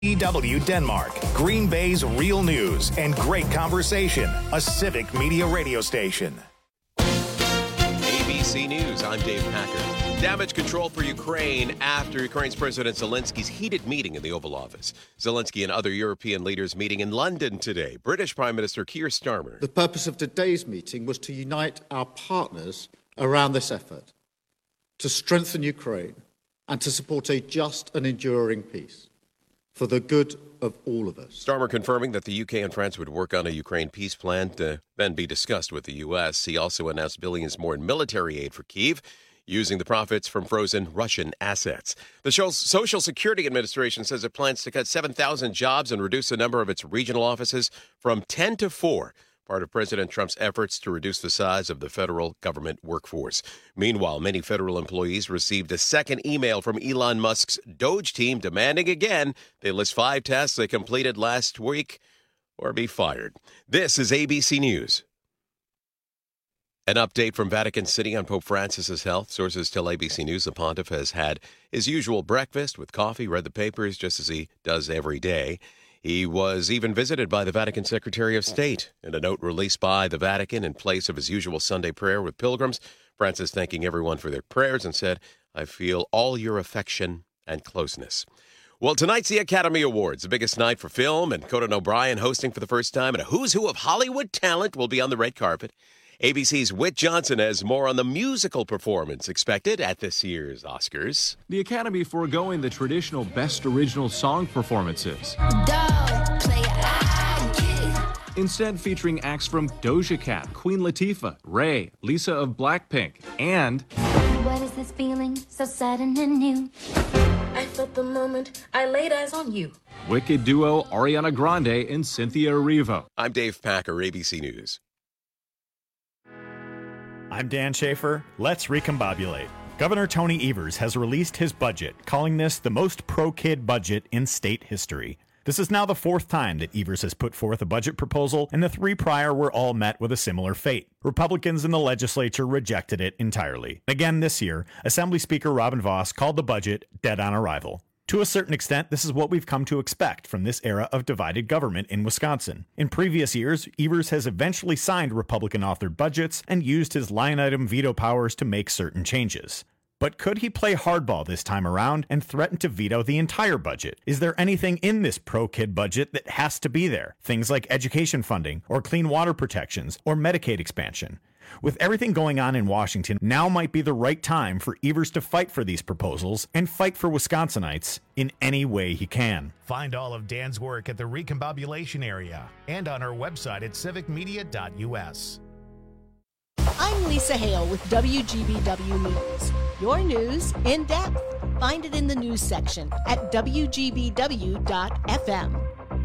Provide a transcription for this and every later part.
EW Denmark, Green Bay's real news and great conversation. A civic media radio station. ABC News, I'm Dave Packer. Damage control for Ukraine after Ukraine's President Zelensky's heated meeting in the Oval Office. Zelensky and other European leaders meeting in London today. British Prime Minister Keir Starmer. The purpose of today's meeting was to unite our partners around this effort, to strengthen Ukraine and to support a just and enduring peace for the good of all of us. Starmer confirming that the UK and France would work on a Ukraine peace plan to then be discussed with the US. He also announced billions more in military aid for Kyiv, using the profits from frozen Russian assets. The Social Security Administration says it plans to cut 7,000 jobs and reduce the number of its regional offices from 10 to 4. Part of President Trump's efforts to reduce the size of the federal government workforce. Meanwhile, many federal employees received a second email from Elon Musk's Doge team demanding again they list 5 tasks they completed last week or be fired. This is ABC News. An update from Vatican City on Pope Francis's health. Sources tell ABC News the pontiff has had his usual breakfast with coffee, read the papers just as he does every day. He was even visited by the Vatican Secretary of State. In a note released by the Vatican in place of his usual Sunday prayer with pilgrims, Francis thanking everyone for their prayers and said, "I feel all your affection and closeness." Well, tonight's the Academy Awards, the biggest night for film, and Conan O'Brien hosting for the first time, and a who's who of Hollywood talent will be on the red carpet. ABC's Whit Johnson has more on the musical performance expected at this year's Oscars. The Academy foregoing the traditional Best Original Song performances. Instead featuring acts from Doja Cat, Queen Latifah, Ray, Lisa of Blackpink, and... What is this feeling so sudden and new? I felt the moment I laid eyes on you. Wicked duo Ariana Grande and Cynthia Erivo. I'm Dave Packer, ABC News. I'm Dan Schaefer. Let's recombobulate. Governor Tony Evers has released his budget, calling this the most pro-kid budget in state history. This is now the 4th time that Evers has put forth a budget proposal, and the 3 prior were all met with a similar fate. Republicans in the legislature rejected it entirely. Again this year, Assembly Speaker Robin Vos called the budget dead on arrival. To a certain extent, this is what we've come to expect from this era of divided government in Wisconsin. In previous years, Evers has eventually signed Republican-authored budgets and used his line-item veto powers to make certain changes. But could he play hardball this time around and threaten to veto the entire budget? Is there anything in this pro-kid budget that has to be there? Things like education funding, or clean water protections, or Medicaid expansion. With everything going on in Washington, now might be the right time for Evers to fight for these proposals and fight for Wisconsinites in any way he can. Find all of Dan's work at the Recombobulation area and on our website at civicmedia.us. I'm Lisa Hale with WGBW News. Your news in depth. Find it in the news section at WGBW.FM.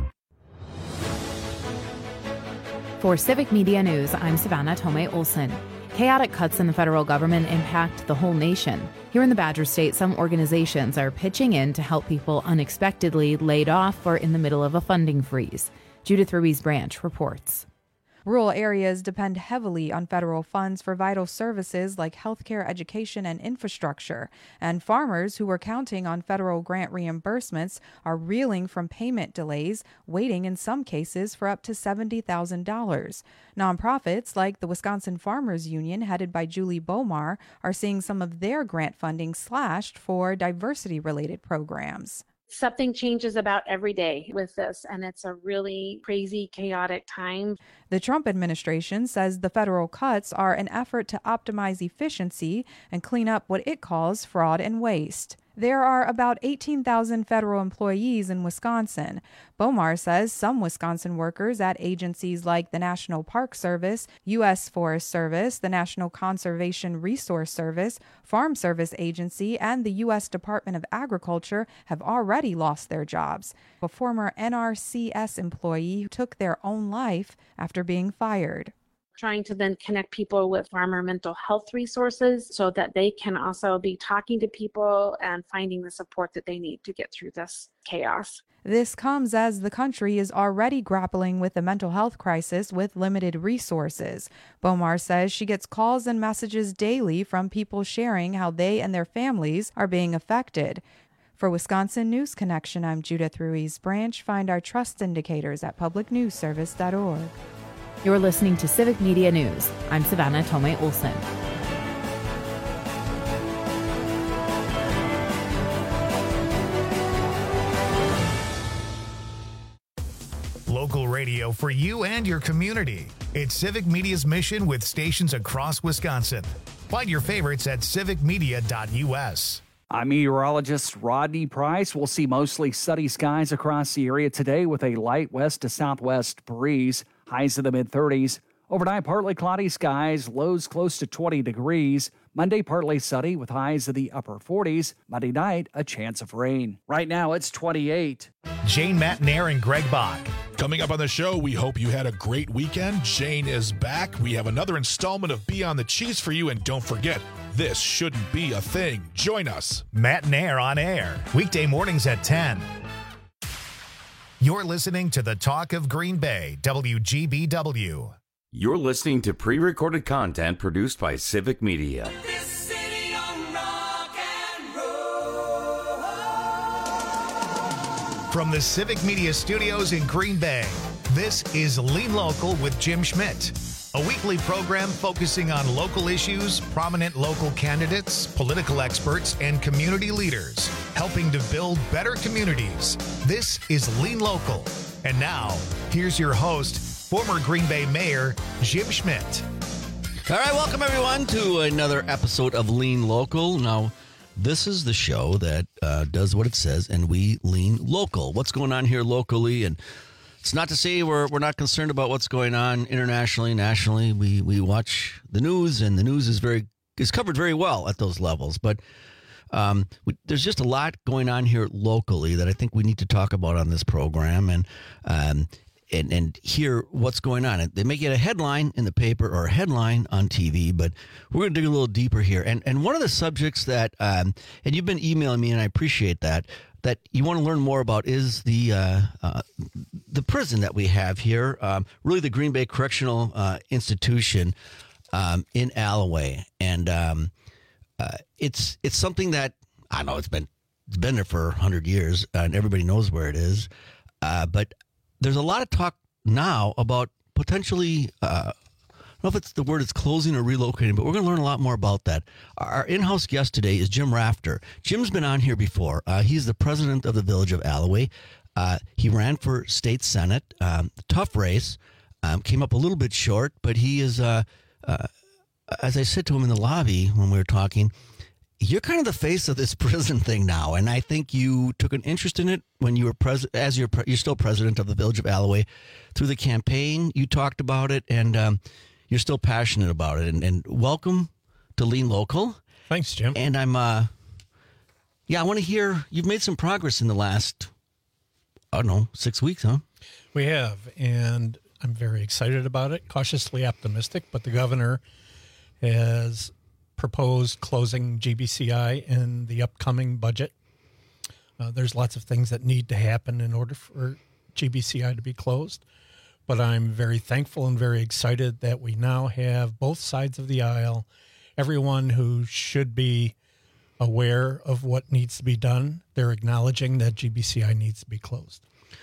For Civic Media News, I'm Savannah Tomei Olson. Chaotic cuts in the federal government impact the whole nation. Here in the Badger State, some organizations are pitching in to help people unexpectedly laid off or in the middle of a funding freeze. Judith Ruiz-Branch reports. Rural areas depend heavily on federal funds for vital services like healthcare, education, and infrastructure. And farmers who were counting on federal grant reimbursements are reeling from payment delays, waiting in some cases for up to $70,000. Nonprofits like the Wisconsin Farmers Union, headed by Julie Bomar, are seeing some of their grant funding slashed for diversity-related programs. Something changes about every day with this, and it's a really crazy, chaotic time. The Trump administration says the federal cuts are an effort to optimize efficiency and clean up what it calls fraud and waste. There are about 18,000 federal employees in Wisconsin. Bomar says some Wisconsin workers at agencies like the National Park Service, U.S. Forest Service, the National Conservation Resource Service, Farm Service Agency, and the U.S. Department of Agriculture have already lost their jobs. A former NRCS employee took their own life after being fired. Trying to then connect people with farmer mental health resources so that they can also be talking to people and finding the support that they need to get through this chaos. This comes as the country is already grappling with the mental health crisis with limited resources. Bomar says she gets calls and messages daily from people sharing how they and their families are being affected. For Wisconsin News Connection, I'm Judith Ruiz Branch. Find our trust indicators at publicnewsservice.org. You're listening to Civic Media News. I'm Savannah Tomei Olson. Local radio for you and your community. It's Civic Media's mission with stations across Wisconsin. Find your favorites at civicmedia.us. I'm meteorologist Rodney Price. We'll see mostly sunny skies across the area today with a light west to southwest breeze. Highs in the mid-30s. Overnight, partly cloudy skies, lows close to 20 degrees. Monday, partly sunny with highs in the upper 40s. Monday night, a chance of rain. Right now, it's 28. Jane Matnair and Greg Bach. Coming up on the show, we hope you had a great weekend. Jane is back. We have another installment of Beyond the Cheese for you. And don't forget, this shouldn't be a thing. Join us. Matnair on air. Weekday mornings at 10. You're listening to the Talk of Green Bay, WGBW. You're listening to pre-recorded content produced by Civic Media. From the Civic Media Studios in Green Bay, this is Lean Local with Jim Schmidt, a weekly program focusing on local issues, prominent local candidates, political experts, and community leaders, helping to build better communities. This is Lean Local. And now, here's your host, former Green Bay Mayor, Jim Schmidt. All right, welcome everyone to another episode of Lean Local. Now, this is the show that does what it says, and we lean local. What's going on here locally? And it's not to say we're not concerned about what's going on internationally, nationally. We watch the news, and the news is covered very well at those levels. But there's just a lot going on here locally that I think we need to talk about on this program, and hear what's going on. They may get a headline in the paper or a headline on TV, but we're going to dig a little deeper here. And one of the subjects that, and you've been emailing me, and I appreciate that you want to learn more about is the prison that we have here, really the Green Bay Correctional Institution in Alloway. And it's something that, I don't know, it's been there for 100 years, and everybody knows where it is. But there's a lot of talk now about potentially, I don't know if it's the word is closing or relocating, but we're going to learn a lot more about that. Our in-house guest today is Jim Rafter. Jim's been on here before. He's the president of the Village of Alloway. He ran for state senate. Tough race. Came up a little bit short, but he is, as I said to him in the lobby when we were talking, you're kind of the face of this prison thing now, and I think you took an interest in it when you were you're still president of the Village of Alloway. Through the campaign, you talked about it, and you're still passionate about it. And welcome to Lean Local. Thanks, Jim. And I'm, I want to hear, you've made some progress in the last, 6 weeks, huh? We have, and I'm very excited about it, cautiously optimistic, but the governor has proposed closing GBCI in the upcoming budget. There's lots of things that need to happen in order for GBCI to be closed, but I'm very thankful and very excited that we now have both sides of the aisle, everyone who should be aware of what needs to be done. They're acknowledging that GBCI needs to be closed.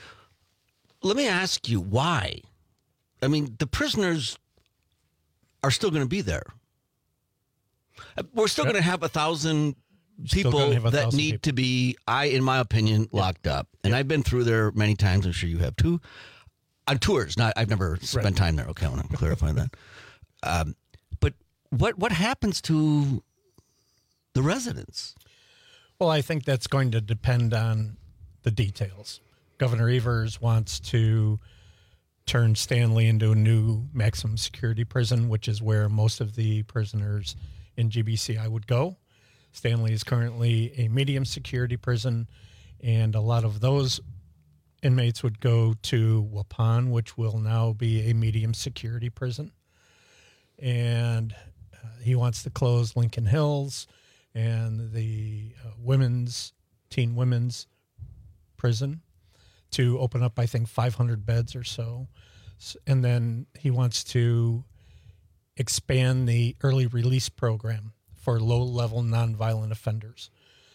Let me ask you why. I mean, the prisoners are still going to be there. We're still going to have 1,000 people that need to be, in my opinion, locked up. And I've been through there many times. I'm sure you have too. On tours. I've never spent time there. Okay, I want to clarify that. But what happens to the residents? Well, I think that's going to depend on the details. Governor Evers wants to turn Stanley into a new maximum security prison, which is where most of the prisoners in GBCI would go. Stanley is currently a medium security prison, and a lot of those inmates would go to Waupun, which will now be a medium security prison. And he wants to close Lincoln Hills and the teen women's prison to open up, I think, 500 beds or so. And then he wants to expand the early release program for low-level nonviolent offenders.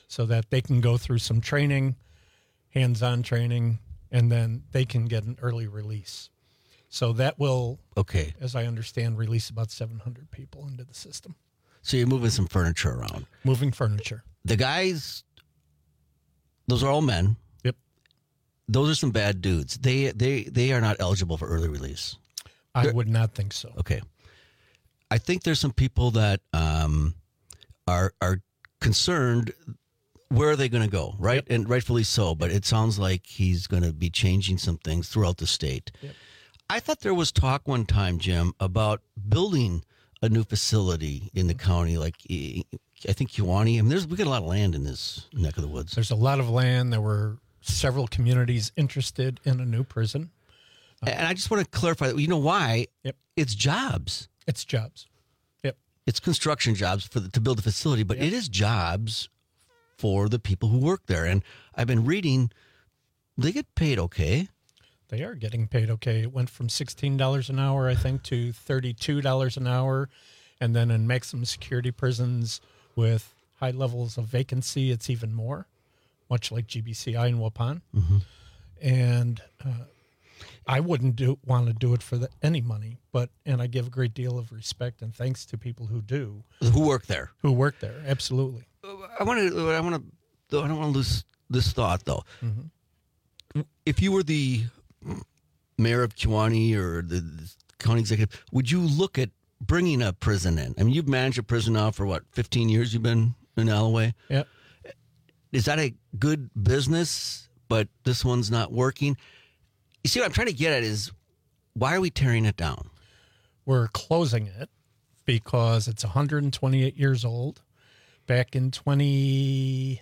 so that they can go through some training, hands-on training, and then they can get an early release. So that will, as I understand, release about 700 people into the system. So you're moving some furniture around. Moving furniture. The guys, those are all men. Yep. Those are some bad dudes. They are not eligible for early release. I would not think so. Okay. I think there's some people that are concerned. Where are they going to go, right? Yep. And rightfully so, but it sounds like he's going to be changing some things throughout the state. Yep. I thought there was talk one time, Jim, about building a new facility in the county, like I think Kewanee. I mean, we got a lot of land in this neck of the woods. There's a lot of land. There were several communities interested in a new prison. And I just want to clarify that. You know why? Yep. It's jobs. It's jobs. Yep. It's construction jobs to build a facility, but it is jobs for the people who work there. And I've been reading, they get paid okay. They are getting paid okay. It went from $16 an hour, I think, to $32 an hour. And then in maximum security prisons with high levels of vacancy, it's even more, much like GBCI in Waupun. Mm-hmm. And I wouldn't want to do it for any money, and I give a great deal of respect and thanks to people who do. Who work there. Absolutely. I don't want to lose this thought, though. Mm-hmm. If you were the mayor of Kewanee or the county executive, would you look at bringing a prison in? I mean, you've managed a prison now for 15 years you've been in Alloway? Yeah. Is that a good business, but this one's not working? You see, what I'm trying to get at is, why are we tearing it down? We're closing it because it's 128 years old. Back in 2009,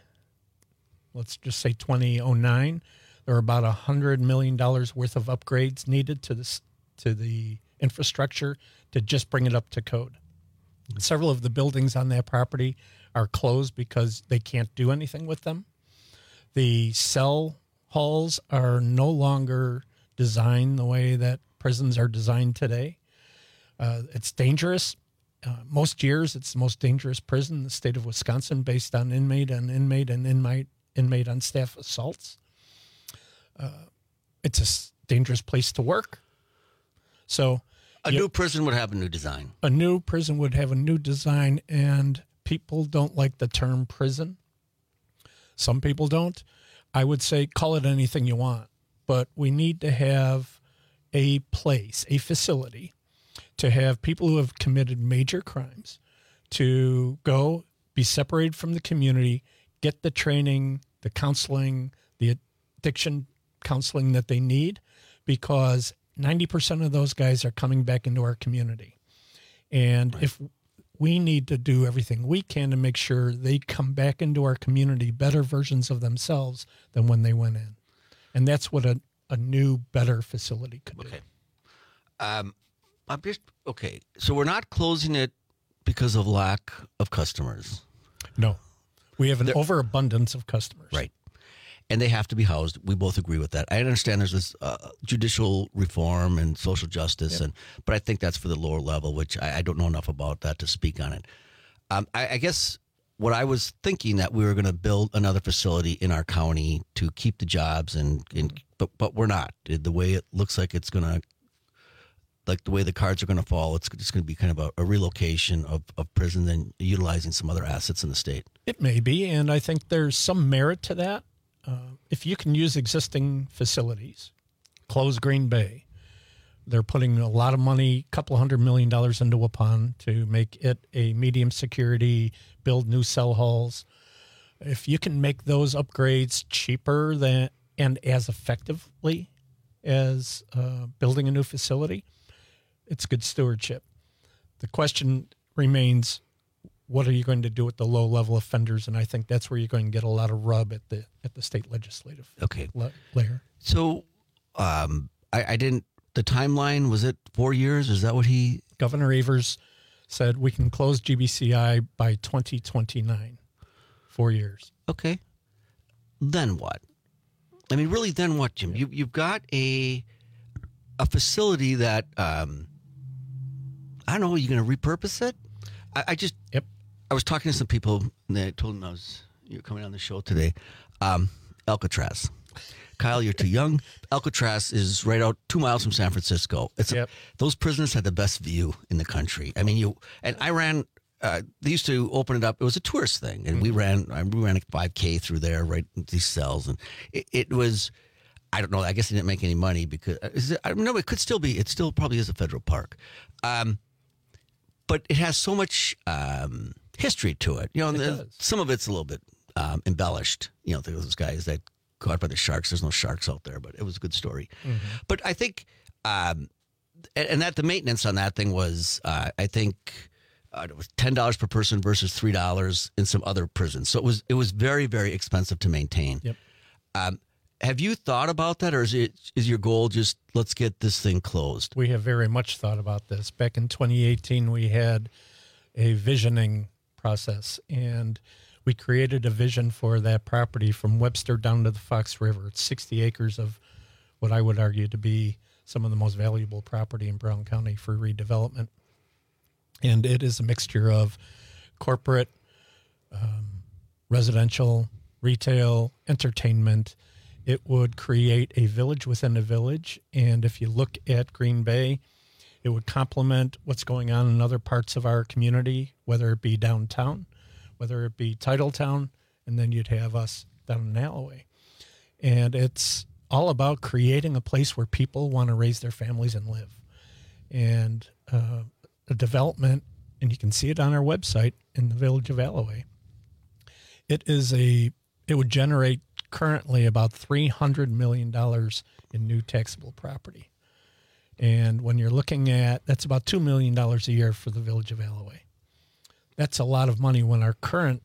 there were about $100 million worth of upgrades needed to the infrastructure to just bring it up to code. Several of the buildings on that property are closed because they can't do anything with them. The cell halls are no longer designed the way that prisons are designed today. It's dangerous. Most years, it's the most dangerous prison in the state of Wisconsin based on inmate on staff assaults. It's a dangerous place to work. So a new prison would have a new design. A new prison would have a new design, and people don't like the term prison. Some people don't. I would say call it anything you want, but we need to have a place, a facility, to have people who have committed major crimes to go, be separated from the community, get the training, the counseling, the addiction counseling that they need, because 90% of those guys are coming back into our community. And if we need to do everything we can to make sure they come back into our community better versions of themselves than when they went in. And that's what a new, better facility could do. Okay. So we're not closing it because of lack of customers. No. We have an overabundance of customers. Right. And they have to be housed. We both agree with that. I understand there's this judicial reform and social justice, but I think that's for the lower level, which I don't know enough about that to speak on it. I guess what I was thinking that we were going to build another facility in our county to keep the jobs, but we're not. The way it looks like it's going to, like the way the cards are going to fall, it's just going to be kind of a relocation of prison and utilizing some other assets in the state. It may be, and I think there's some merit to that. If you can use existing facilities, close Green Bay. They're putting a lot of money, $200 million into Waupun to make it a medium security, build new cell halls. If you can make those upgrades cheaper and as effectively as building a new facility, it's good stewardship. The question remains, what are you going to do with the low-level offenders? And I think that's where you're going to get a lot of rub at the state legislative layer. So I didn't. The timeline, was it 4 years? Is that what Governor Evers said we can close GBCI by 2029. 4 years. Okay. Then what? I mean, really, then what, Jim? You've got a facility that I don't know. Are you going to repurpose it? I was talking to some people, and they told them I was you're coming on the show today. Alcatraz. Kyle, you're too young. Alcatraz is right out 2 miles from San Francisco. Those prisoners had the best view in the country. I mean, I ran. They used to open it up. It was a tourist thing, and we ran a 5K through there, right in these cells, and it was. I don't know. I guess they didn't make any money because I don't know. It could still be. It still probably is a federal park, but it has so much history to it. You know, some of it's a little bit embellished. You know, those guys that caught by the sharks. There's no sharks out there, but it was a good story. Mm-hmm. But I think, and that the maintenance on that thing was, I think, it was $10 per person versus $3 in some other prisons. So it was very, very expensive to maintain. Yep. Have you thought about that, or is your goal just let's get this thing closed? We have very much thought about this. Back in 2018, we had a visioning process, and we created a vision for that property from Webster down to the Fox River. It's 60 acres of what I would argue to be some of the most valuable property in Brown County for redevelopment. And it is a mixture of corporate, residential, retail, entertainment. It would create a village within a village. And if you look at Green Bay, it would complement what's going on in other parts of our community, whether it be downtown, whether it be Titletown, and then you'd have us down in Alloway. And it's all about creating a place where people want to raise their families and live. And the development, and you can see it on our website, in the village of Alloway. It would generate currently about $300 million in new taxable property. And when you're looking at, that's about $2 million a year for the village of Alloway. That's a lot of money when our current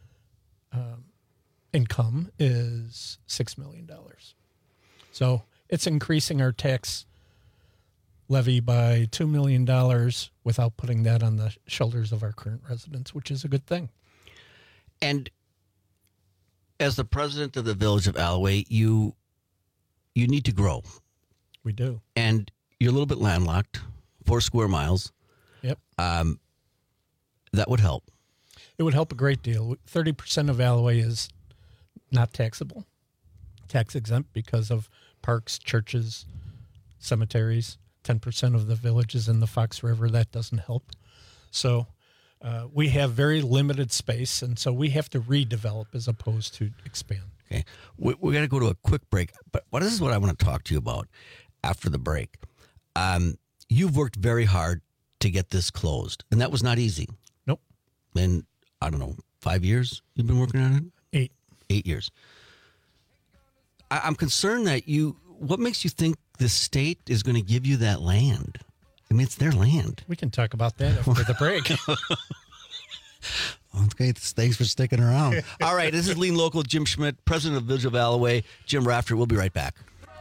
income is $6 million. So it's increasing our tax levy by $2 million without putting that on the shoulders of our current residents, which is a good thing. And as the president of the village of Alloway, you need to grow. We do. And you're a little bit landlocked, 4 square miles. Yep. That would help. It would help a great deal. 30% of Alloway is not taxable, tax exempt because of parks, churches, cemeteries. 10% of the village is in the Fox River. That doesn't help. So we have very limited space, and so we have to redevelop as opposed to expand. Okay. We got to go to a quick break, but this is what I want to talk to you about after the break. You've worked very hard to get this closed, and that was not easy. Nope. And I don't know, 5 years you've been working on it? 8 years. I'm concerned that what makes you think the state is going to give you that land? I mean, it's their land. We can talk about that after the break. Okay, thanks for sticking around. All right, this is Lean Local, Jim Schmidt, president of Village of Alloway. Jim Rafter, we'll be right back.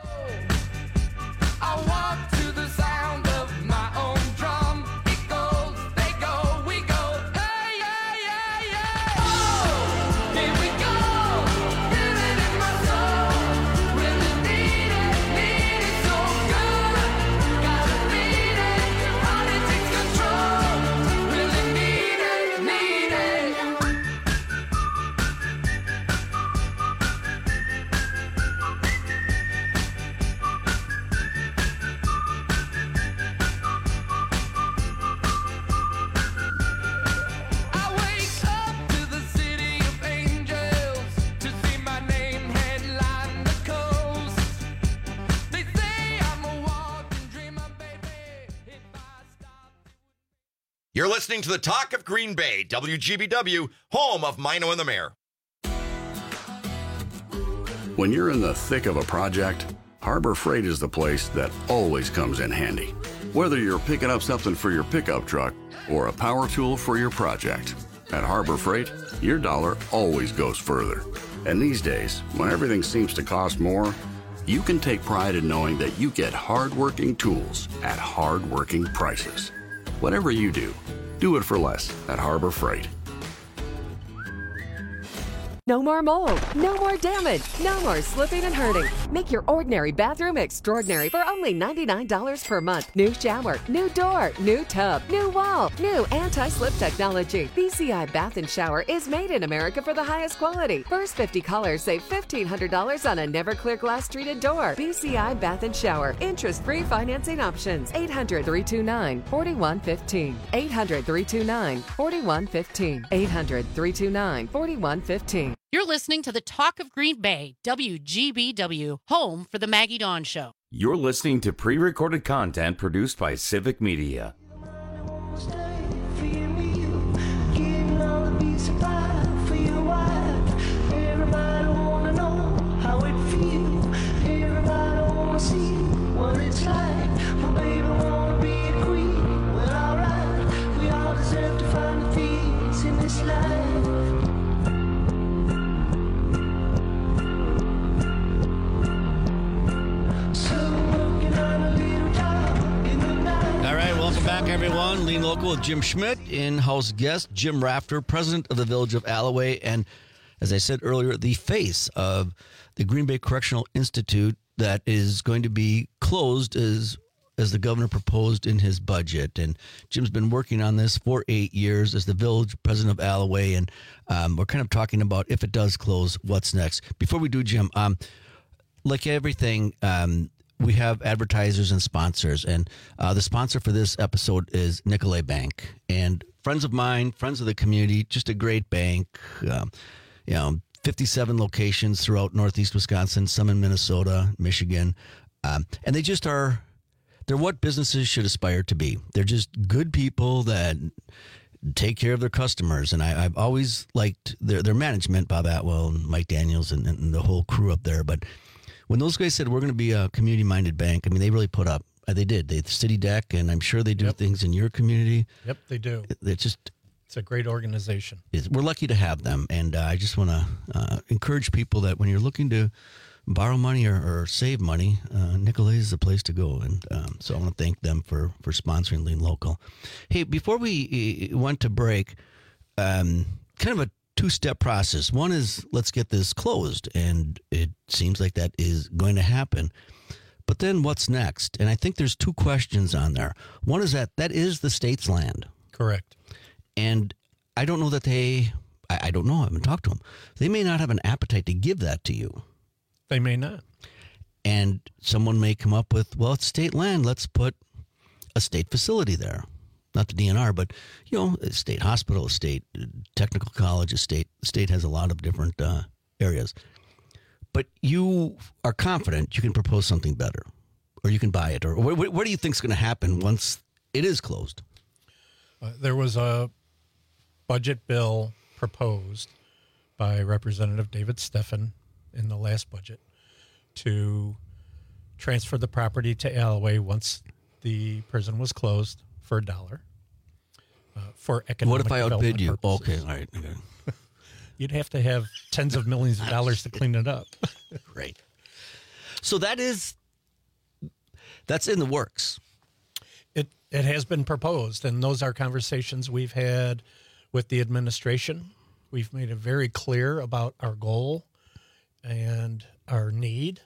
You're listening to the Talk of Green Bay, WGBW, home of Mino and the Mayor. When you're in the thick of a project, Harbor Freight is the place that always comes in handy. Whether you're picking up something for your pickup truck or a power tool for your project, at Harbor Freight, your dollar always goes further. And these days, when everything seems to cost more, you can take pride in knowing that you get hard-working tools at hard-working prices. Whatever you do it for less at Harbor Freight. No more mold. No more damage. No more slipping and hurting. Make your ordinary bathroom extraordinary for only $99 per month. New shower, new door, new tub, new wall, new anti-slip technology. BCI Bath and Shower is made in America for the highest quality. First 50 callers save $1,500 on a never clear glass treated door. BCI Bath and Shower. Interest-free financing options. 800-329-4115. 800-329-4115. 800-329-4115. You're listening to the Talk of Green Bay, WGBW, home for the Maggie Dawn Show. You're listening to pre-recorded content produced by Civic Media. Back, everyone. Lean Local with Jim Schmidt, in-house guest Jim Rafter, president of the Village of Alloway, and as I said earlier, the face of the Green Bay Correctional Institute that is going to be closed as the governor proposed in his budget. And Jim's been working on this for 8 years as the village president of Alloway, and we're kind of talking about, if it does close, what's next. Before we do, Jim, like everything, we have advertisers and sponsors, and the sponsor for this episode is Nicolet Bank. And friends of mine, friends of the community, just a great bank. 57 locations throughout Northeast Wisconsin, some in Minnesota, Michigan. And they just are, they're what businesses should aspire to be. They're just good people that take care of their customers. And I've always liked their management, Bob Atwell and Mike Daniels and the whole crew up there. But when those guys said we're going to be a community-minded bank, I mean, they really put up. They did. They City Deck, and I'm sure they do things in your community. Yep, they do. It's a great organization. We're lucky to have them, and I just want to encourage people that when you're looking to borrow money or save money, Nicolet is the place to go. And so I want to thank them for sponsoring Lean Local. Hey, before we went to break, kind of a two-step process. One is let's get this closed, and it seems like that is going to happen. But then what's next? And I think there's two questions on there. One is that is the state's land. Correct. And I don't know that I don't know. I haven't talked to them. They may not have an appetite to give that to you. They may not. And someone may come up with, well, it's state land. Let's put a state facility there. Not the DNR, but, a state hospital, a state technical college, the state has a lot of different areas. But you are confident you can propose something better, or you can buy it, or what do you think is going to happen once it is closed? There was a budget bill proposed by Representative David Steffen in the last budget to transfer the property to Alloway once the prison was closed for $1 for economic development. What if I outbid you? Purposes. Okay, all right. Okay. You'd have to have tens of millions of dollars to clean it up. Great. So that's in the works. It has been proposed, and those are conversations we've had with the administration. We've made it very clear about our goal and our need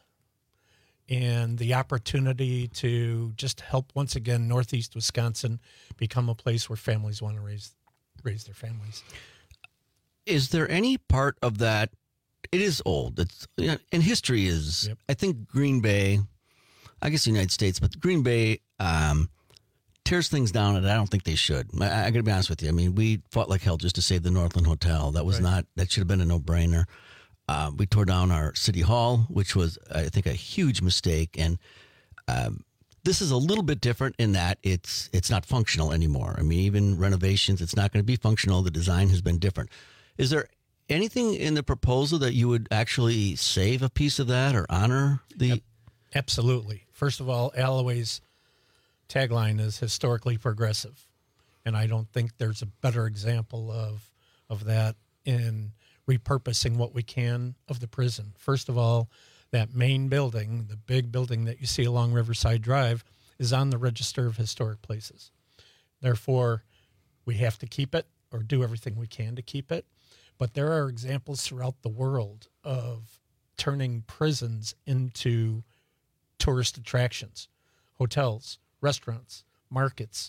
and the opportunity to just help, once again, Northeast Wisconsin become a place where families want to raise their families. Is there any part of that? It is old. And history is, I think Green Bay, I guess the United States, but Green Bay tears things down, and I don't think they should. I got to be honest with you. I mean, we fought like hell just to save the Northland Hotel. That was that should have been a no-brainer. We tore down our city hall, which was, I think, a huge mistake. And this is a little bit different in that it's not functional anymore. I mean, even renovations, it's not going to be functional. The design has been different. Is there anything in the proposal that you would actually save a piece of that or honor the? Absolutely. First of all, Alloway's tagline is historically progressive, and I don't think there's a better example of that in repurposing what we can of the prison. First of all, that main building, the big building that you see along Riverside Drive, is on the Register of Historic Places. Therefore, we have to keep it or do everything we can to keep it. But there are examples throughout the world of turning prisons into tourist attractions, hotels, restaurants, markets,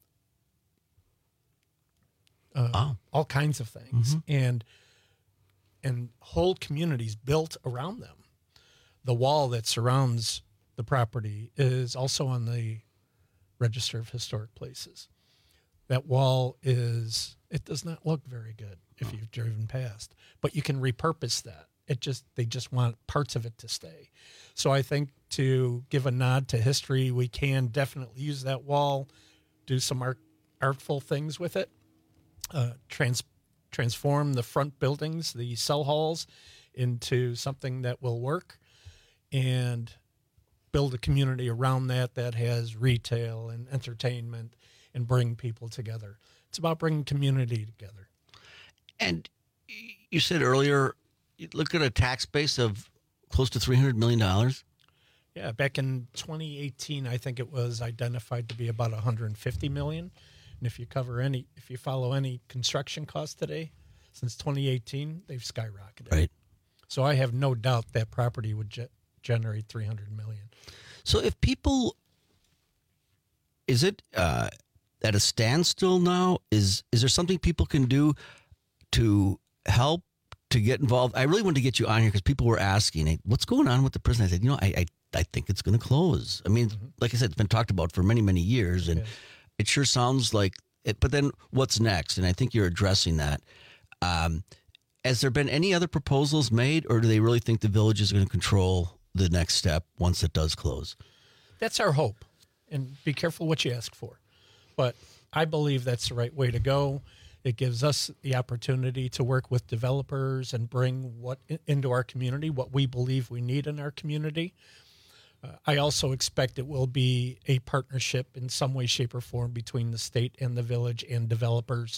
all kinds of things, and whole communities built around them. The wall that surrounds the property is also on the Register of Historic Places. That wall it does not look very good if you've driven past, but you can repurpose that. They just want parts of it to stay. So I think to give a nod to history, we can definitely use that wall, do some artful things with it, transform the front buildings, the cell halls, into something that will work, and build a community around that has retail and entertainment and bring people together. It's about bringing community together. And you said earlier, you look at a tax base of close to $300 million. Yeah, back in 2018, I think it was identified to be about $150 million. And if you follow any construction costs today, since 2018, they've skyrocketed. Right. So I have no doubt that property would generate $300 million. So if people, is it at a standstill now? Is there something people can do to help, to get involved? I really wanted to get you on here because people were asking, hey, what's going on with the prison? I said, I think it's going to close. I mean, like I said, it's been talked about for many, many years, and it sure sounds like it. But then what's next? And I think you're addressing that. Has there been any other proposals made, or do they really think the village is going to control the next step once it does close? That's our hope. And be careful what you ask for. But I believe that's the right way to go. It gives us the opportunity to work with developers and bring into our community what we believe we need in our community. I also expect it will be a partnership in some way, shape, or form between the state and the village and developers.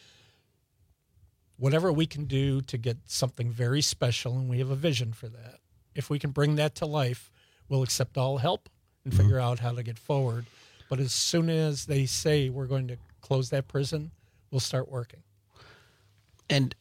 Whatever we can do to get something very special, and we have a vision for that. If we can bring that to life, we'll accept all help and figure out how to get forward. But as soon as they say we're going to close that prison, we'll start working. And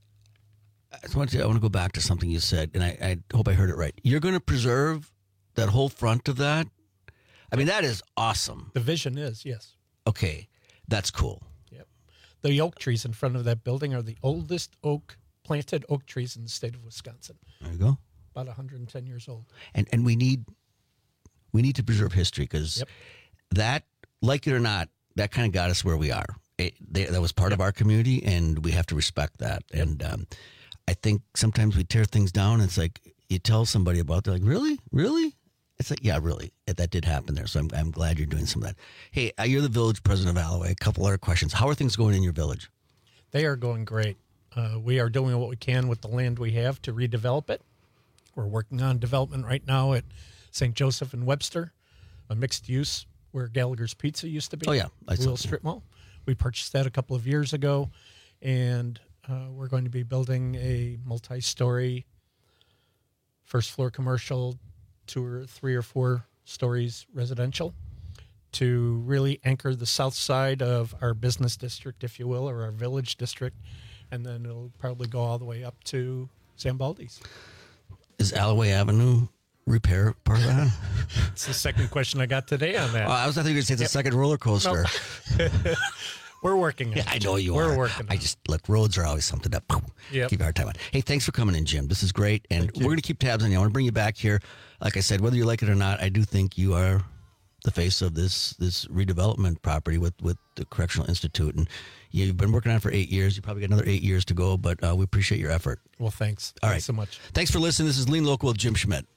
I want to go back to something you said, and I hope I heard it right. You're going to preserve that whole front of that? I mean, that is awesome. The vision is, yes. Okay, that's cool. Yep. The oak trees in front of that building are the oldest planted oak trees in the state of Wisconsin. There you go. About 110 years old. And we need to preserve history because that, like it or not, that kind of got us where we are. That was part of our community, and we have to respect that. And I think sometimes we tear things down, and it's like you tell somebody about it, they're like, really? It's like, yeah, really. That did happen there, so I'm glad you're doing some of that. Hey, you're the village president of Alloway. A couple other questions. How are things going in your village? They are going great. We are doing what we can with the land we have to redevelop it. We're working on development right now at St. Joseph and Webster, a mixed use where Gallagher's Pizza used to be. Oh, yeah. Wheel Strip Mall. We purchased that a couple of years ago, and we're going to be building a multi-story first floor commercial, 2 or 3 or 4 stories residential to really anchor the south side of our business district, if you will, or our village district, and then it'll probably go all the way up to Zambaldi's. Is Alloway Avenue repair part of that? It's the second question I got today on that. I was thinking you were going to say it's a second roller coaster. Nope. We're working on it. I know you are. We're working on it. Look, roads are always something to keep a hard time on. Hey, thanks for coming in, Jim. This is great. And we're going to keep tabs on you. I want to bring you back here. Like I said, whether you like it or not, I do think you are the face of this redevelopment property with the Correctional Institute. And you've been working on it for 8 years. You probably got another 8 years to go, but we appreciate your effort. Well, thanks. All right. Thanks so much. Thanks for listening. This is Lean Local with Jim Schmidt.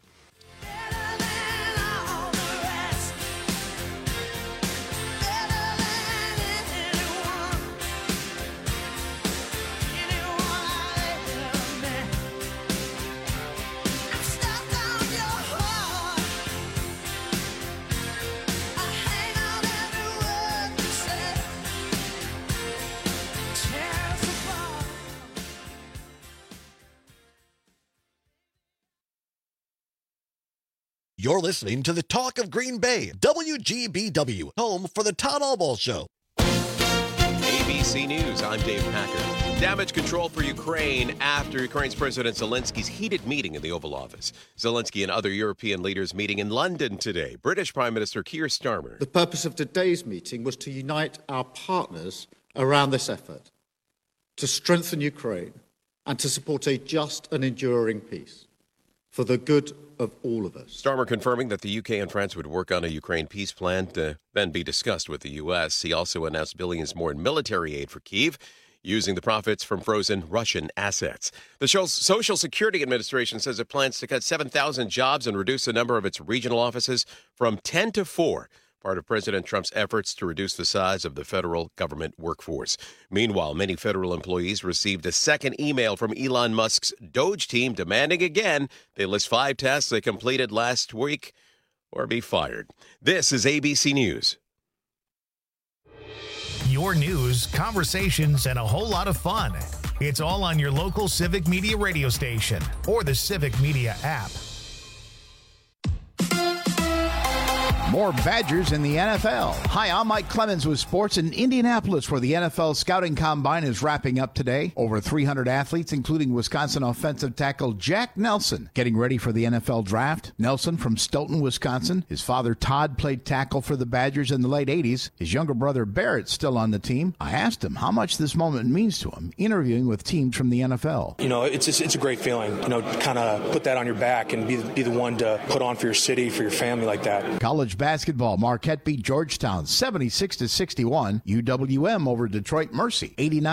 You're listening to the Talk of Green Bay, WGBW, home for the Todd Albaugh Show. ABC News, I'm Dave Packer. Damage control for Ukraine after Ukraine's President Zelensky's heated meeting in the Oval Office. Zelensky and other European leaders meeting in London today. British Prime Minister Keir Starmer. The purpose of today's meeting was to unite our partners around this effort, to strengthen Ukraine and to support a just and enduring peace for the good of all of us. Starmer confirming that the UK and France would work on a Ukraine peace plan to then be discussed with the U.S. He also announced billions more in military aid for Kyiv, using the profits from frozen Russian assets. The Social Security Administration says it plans to cut 7,000 jobs and reduce the number of its regional offices from 10 to 4. Part of President Trump's efforts to reduce the size of the federal government workforce. Meanwhile, many federal employees received a second email from Elon Musk's Doge team demanding again they list 5 tasks they completed last week or be fired. This is ABC News. Your news, conversations, and a whole lot of fun. It's all on your local Civic Media radio station or the Civic Media app. More Badgers in the NFL. Hi, I'm Mike Clemens with sports in Indianapolis, where the NFL Scouting Combine is wrapping up today. Over 300 athletes, including Wisconsin offensive tackle Jack Nelson, getting ready for the NFL Draft. Nelson from Stoughton, Wisconsin. His father, Todd, played tackle for the Badgers in the late 80s. His younger brother, Barrett's still on the team. I asked him how much this moment means to him, interviewing with teams from the NFL. You know, it's a great feeling, you know, to kind of put that on your back and be the one to put on for your city, for your family like that. College basketball, Marquette beat Georgetown 76-61. UWM over Detroit Mercy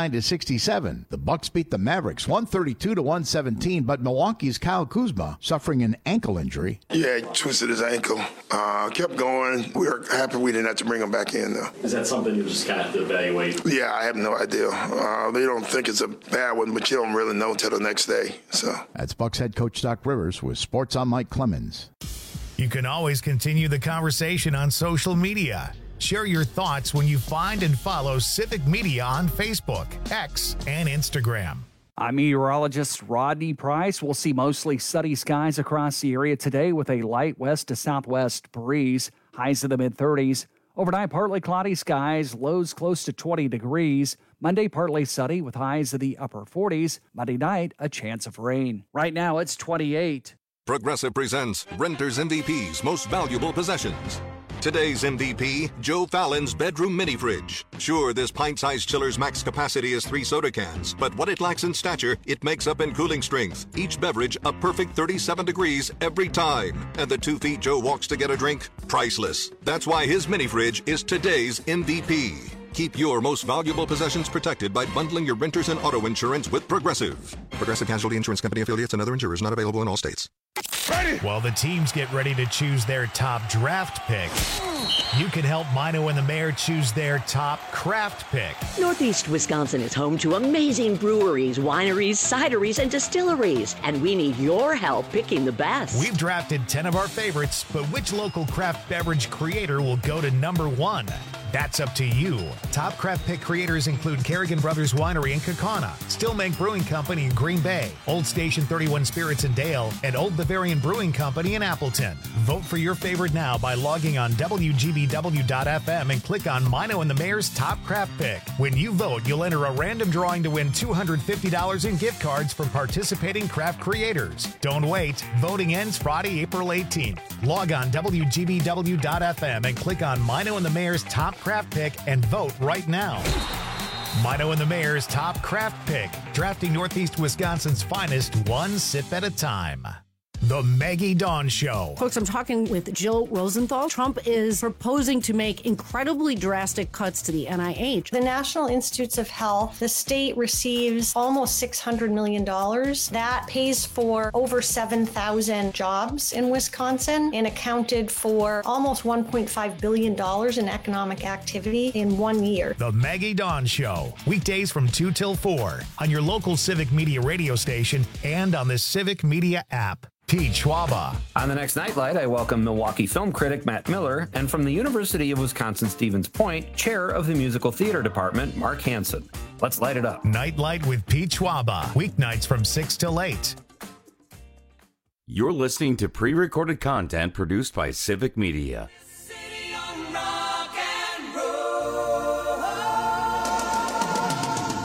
89-67. The Bucks beat the Mavericks 132-117, but Milwaukee's Kyle Kuzma suffering an ankle injury. Yeah, he twisted his ankle. Kept going. We were happy we didn't have to bring him back in, though. Is that something you just kind of evaluate? Yeah, I have no idea. They don't think it's a bad one, but you don't really know until the next day. So that's Bucks head coach Doc Rivers with Sports on Mike Clemens. You can always continue the conversation on social media. Share your thoughts when you find and follow Civic Media on Facebook, X, and Instagram. I'm meteorologist Rodney Price. We'll see mostly sunny skies across the area today with a light west to southwest breeze. Highs in the mid-30s. Overnight, partly cloudy skies, lows close to 20 degrees. Monday, partly sunny with highs in the upper 40s. Monday night, a chance of rain. Right now, it's 28. Progressive presents Renter's MVP's Most Valuable Possessions. Today's MVP, Joe Fallon's bedroom mini fridge. Sure, this pint-sized chiller's max capacity is 3 soda cans, but what it lacks in stature, it makes up in cooling strength. Each beverage a perfect 37 degrees every time. And the 2 feet Joe walks to get a drink, priceless. That's why his mini fridge is today's MVP. Keep your most valuable possessions protected by bundling your renters and auto insurance with Progressive. Progressive Casualty Insurance Company affiliates and other insurers not available in all states. While the teams get ready to choose their top draft pick, you can help Mino and the Mayor choose their top craft pick. Northeast Wisconsin is home to amazing breweries, wineries, cideries, and distilleries, and we need your help picking the best. We've drafted 10 of our favorites, but which local craft beverage creator will go to number 1? That's up to you. Top craft pick creators include Kerrigan Brothers Winery in Kaukauna, Stillmank Brewing Company in Green Bay, Old Station 31 Spirits in Dale, and Old Bavarian Brewing Company in Appleton. Vote for your favorite now by logging on WGBW.FM and click on Mino and the Mayor's Top Craft Pick. When you vote, you'll enter a random drawing to win $250 in gift cards from participating craft creators. Don't wait. Voting ends Friday, April 18th. Log on WGBW.FM and click on Mino and the Mayor's Top Craft Pick and vote right now. Mino and the Mayor's Top Craft Pick, drafting Northeast Wisconsin's finest one sip at a time. The Maggie Dawn Show. Folks, I'm talking with Jill Rosenthal. Trump is proposing to make incredibly drastic cuts to the NIH. The National Institutes of Health, the state receives almost $600 million. That pays for over 7,000 jobs in Wisconsin and accounted for almost $1.5 billion in economic activity in 1 year. The Maggie Dawn Show. Weekdays from 2 till 4 on your local Civic Media radio station and on the Civic Media app. Pete Schwaba. On the next Nightlight, I welcome Milwaukee film critic Matt Miller, and from the University of Wisconsin-Stevens Point, chair of the musical theater department, Mark Hansen. Let's light it up. Nightlight with Pete Schwaba. Weeknights from 6 till 8. You're listening to pre-recorded content produced by Civic Media.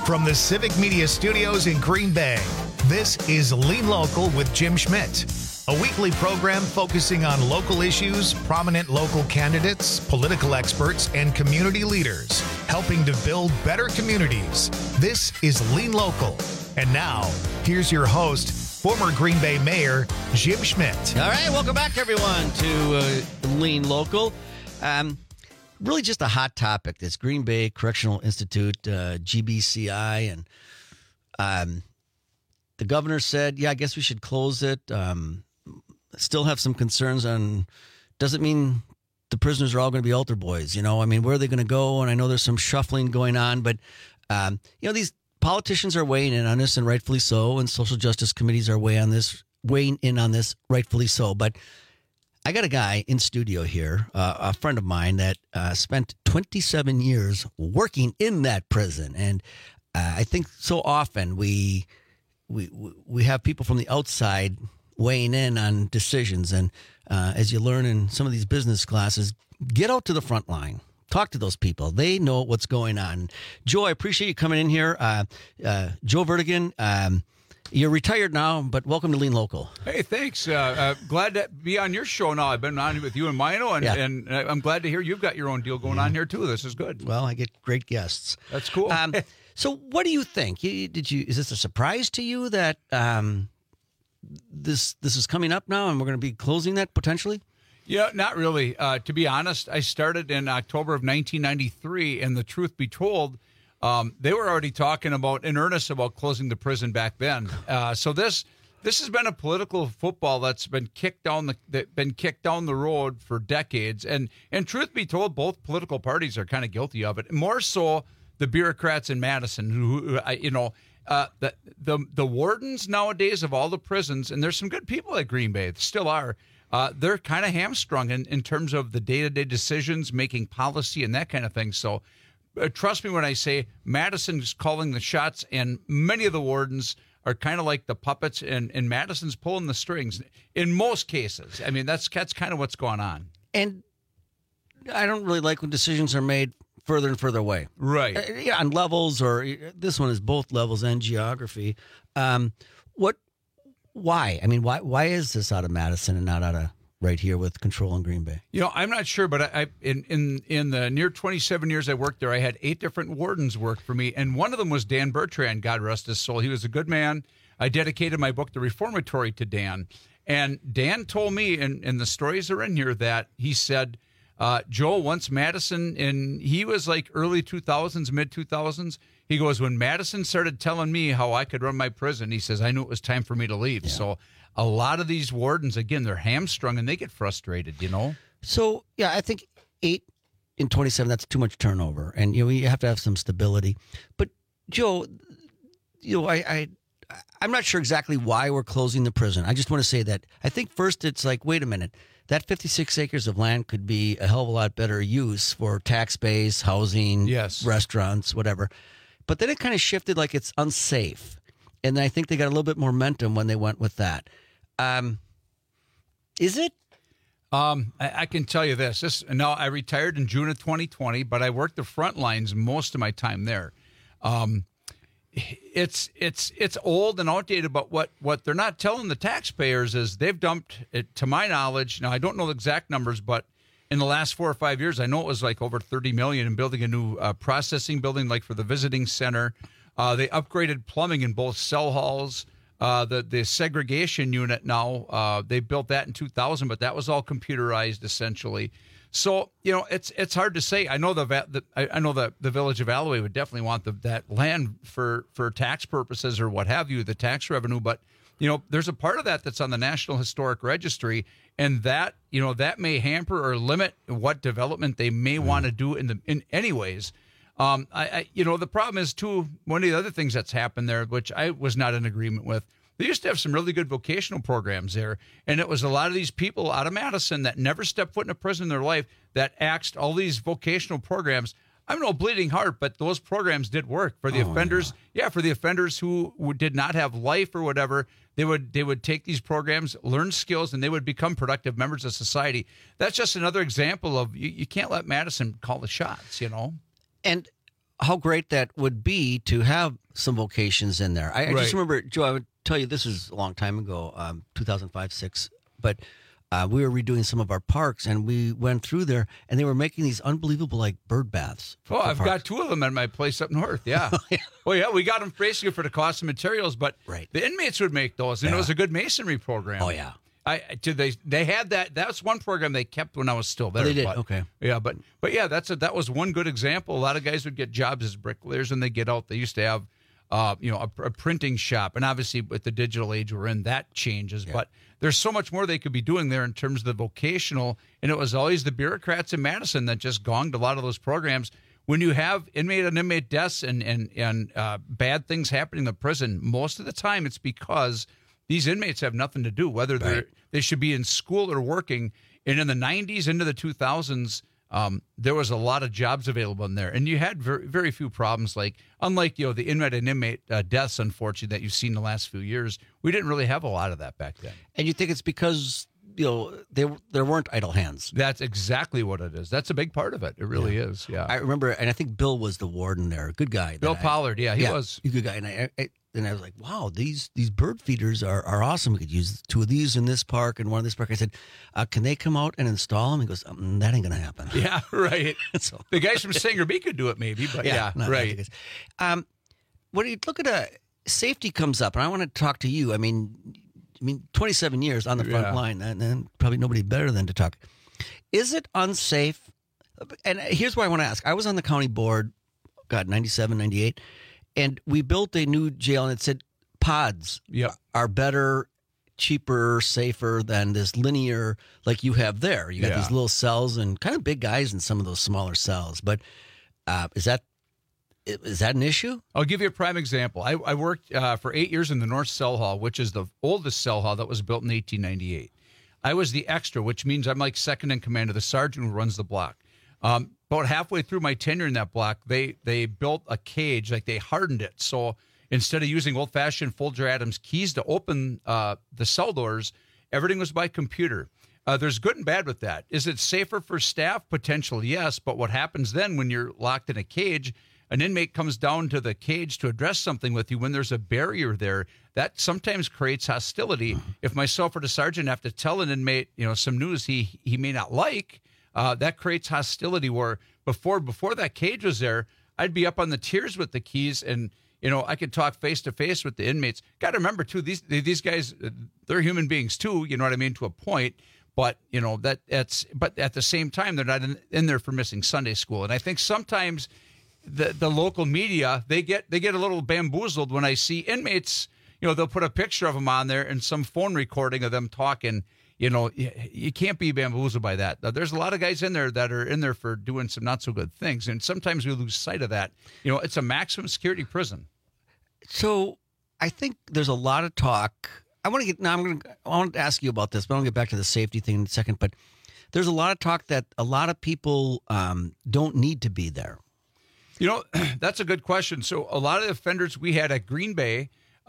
From the Civic Media Studios in Green Bay, this is Lean Local with Jim Schmidt, a weekly program focusing on local issues, prominent local candidates, political experts, and community leaders, helping to build better communities. This is Lean Local. And now, here's your host, former Green Bay Mayor, Jim Schmidt. All right, welcome back, everyone, to Lean Local. Really just a hot topic, this Green Bay Correctional Institute, GBCI, and the governor said, yeah, I guess we should close it. Still have some concerns on, doesn't mean the prisoners are all going to be altar boys, you know? I mean, where are they going to go? And I know there's some shuffling going on, but, you know, these politicians are weighing in on this, and rightfully so, and social justice committees are weighing in on this, rightfully so. But I got a guy in studio here, a friend of mine that spent 27 years working in that prison. And I think so often we have people from the outside weighing in on decisions. And as you learn in some of these business classes, get out to the front line. Talk to those people. They know what's going on. Joe, I appreciate you coming in here. Joe Vertigan, you're retired now, but welcome to Lean Local. Hey, thanks. Glad to be on your show now. I've been on with you and Mino, and I'm glad to hear you've got your own deal going on here, too. This is good. Well, I get great guests. That's cool. So what do you think? Is this a surprise to you that this is coming up now and we're going to be closing that potentially? Yeah, not really. To be honest, I started in October of 1993, and the truth be told, they were already talking in earnest about closing the prison back then. So this has been a political football that's been kicked down the road for decades. And truth be told, both political parties are kind of guilty of it. More so, the bureaucrats in Madison, who the wardens nowadays of all the prisons, and there's some good people at Green Bay, still are. They're kind of hamstrung in terms of the day-to-day decisions, making policy and that kind of thing. So trust me when I say Madison's calling the shots, and many of the wardens are kind of like the puppets, and Madison's pulling the strings in most cases. I mean, that's kind of what's going on. And I don't really like when decisions are made further and further away. Right. Yeah, on levels, or this one is both levels and geography. Why? I mean, why is this out of Madison and not out of right here with control in Green Bay? You know, I'm not sure, but in the near 27 years I worked there, I had 8 different wardens work for me, and one of them was Dan Bertrand, God rest his soul. He was a good man. I dedicated my book, The Reformatory, to Dan. And Dan told me, and the stories are in here, that he said, Joel, once Madison, and he was like early 2000s, mid 2000s, he goes, when Madison started telling me how I could run my prison, he says, I knew it was time for me to leave. Yeah. So a lot of these wardens, again, they're hamstrung and they get frustrated, you know? So, yeah, I think 8 in 27, that's too much turnover. And, you know, you have to have some stability. But, Joe, you know, I'm not sure exactly why we're closing the prison. I just want to say that I think first it's like, wait a minute, that 56 acres of land could be a hell of a lot better use for tax base, housing, yes, restaurants, whatever. But then it kind of shifted like it's unsafe. And then I think they got a little bit more momentum when they went with that. Is it? I can tell you this. No, I retired in June of 2020, but I worked the front lines most of my time there. It's old and outdated, but what they're not telling the taxpayers is they've dumped it, to my knowledge. Now I don't know the exact numbers, but in the last 4 or 5 years, I know it was like over $30 million in building a new processing building, like for the visiting center. They upgraded plumbing in both cell halls. The segregation unit now, they built that in 2000, but that was all computerized essentially. So, you know, it's hard to say. I know the village of Alloway would definitely want that land for tax purposes or what have you, the tax revenue. But, you know, there's a part of that that's on the National Historic Registry, and that, you know, that may hamper or limit what development they may want to do in any ways. You know, the problem is too, one of the other things that's happened there, which I was not in agreement with, they used to have some really good vocational programs there. And it was a lot of these people out of Madison that never stepped foot in a prison in their life that axed all these vocational programs. I'm no bleeding heart, but those programs did work for the offenders. Yeah, for the offenders who did not have life or whatever, they would take these programs, learn skills, and they would become productive members of society. That's just another example of you can't let Madison call the shots, you know? And how great that would be to have some vocations in there. I just remember, Joe, I would tell you this is a long time ago, 2005, 6, but we were redoing some of our parks, and we went through there, and they were making these unbelievable, like, bird baths. I've got 2 of them at my place up north, yeah. Well, yeah, we got them basically for the cost of materials, but the inmates would make those, and it was a good masonry program. Oh, yeah. They had that. That's one program they kept when I was still there. They did, but, okay. Yeah, but yeah, that was one good example. A lot of guys would get jobs as bricklayers, and they get out. They used to have, a printing shop, and obviously with the digital age we're in, that changes. Yeah. But there's so much more they could be doing there in terms of the vocational, and it was always the bureaucrats in Madison that just gonged a lot of those programs. When you have inmate deaths and bad things happening in the prison, most of the time it's because these inmates have nothing to do, whether they should be in school or working. And in the 90s into the 2000s, there was a lot of jobs available in there. And you had very, very few problems, unlike the inmate deaths, unfortunately, that you've seen the last few years. We didn't really have a lot of that back then. And you think it's because, there weren't idle hands. That's exactly what it is. That's a big part of it. It really is, yeah. I remember, and I think Bill was the warden there. Good guy. Bill Pollard, he was. A good guy. And I was like, wow, these bird feeders are awesome. We could use 2 of these in this park and one in this park. I said, can they come out and install them? He goes, that ain't going to happen. Yeah, right. So, the guys from Sanger Bee could do it maybe, but right. When you look at safety comes up, and I want to talk to you. I mean, 27 years on the front line, and probably nobody better than to talk. Is it unsafe? And here's what I want to ask. I was on the county board, 97, 98, and we built a new jail, and it said pods are better, cheaper, safer than this linear like you have there. You got these little cells and kind of big guys in some of those smaller cells. But is that an issue? I'll give you a prime example. I worked for 8 years in the North Cell Hall, which is the oldest cell hall that was built in 1898. I was the extra, which means I'm like second in command of the sergeant who runs the block. About halfway through my tenure in that block, they built a cage, they hardened it. So instead of using old-fashioned Folger Adams keys to open the cell doors, everything was by computer. There's good and bad with that. Is it safer for staff? Potentially, yes. But what happens then when you're locked in a cage, an inmate comes down to the cage to address something with you when there's a barrier there, that sometimes creates hostility. If myself or the sergeant have to tell an inmate, some news he may not like, that creates hostility where before that cage was there, I'd be up on the tiers with the keys and, I could talk face to face with the inmates. Got to remember too, these guys, they're human beings too, you know what I mean, to a point. But, but at the same time, they're not in there for missing Sunday school. And I think sometimes the local media, they get a little bamboozled when I see inmates, they'll put a picture of them on there and some phone recording of them talking. You can't be bamboozled by that. There's a lot of guys in there that are in there for doing some not so good things. And sometimes we lose sight of that. It's a maximum security prison. So I think there's a lot of talk. I want to ask you about this, but I'll get back to the safety thing in a second. But there's a lot of talk that a lot of people don't need to be there. That's a good question. So a lot of the offenders we had at Green Bay,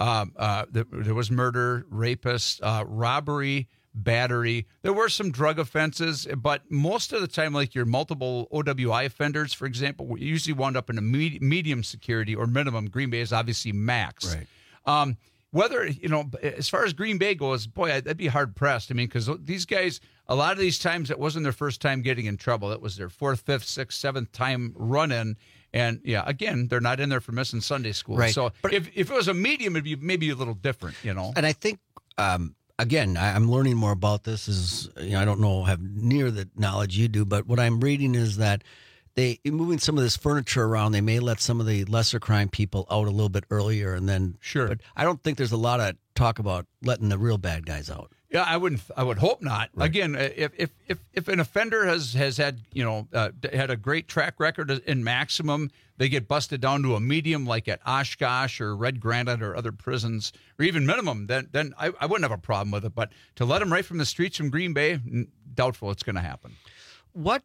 there was murder, rapist, robbery, battery. There were some drug offenses, but most of the time, like your multiple OWI offenders, for example, we usually wound up in a medium security or minimum. Green Bay is obviously max. Right. Whether, as far as Green Bay goes, boy, I'd be hard-pressed. I mean, because these guys, a lot of these times, it wasn't their first time getting in trouble. It was their 4th, 5th, 6th, 7th time run-in. And, again, they're not in there for missing Sunday school. Right. So but if it was a medium, it'd be maybe a little different, And I think, again, I'm learning more about this. I don't know, have near the knowledge you do, but what I'm reading is that moving some of this furniture around, they may let some of the lesser crime people out a little bit earlier, and then sure. But I don't think there's a lot of talk about letting the real bad guys out. Yeah, I would hope not. Right. Again, if an offender has had had a great track record in maximum, they get busted down to a medium, like at Oshkosh or Red Granite or other prisons, or even minimum. Then I wouldn't have a problem with it. But to let them right from the streets from Green Bay, doubtful it's going to happen. What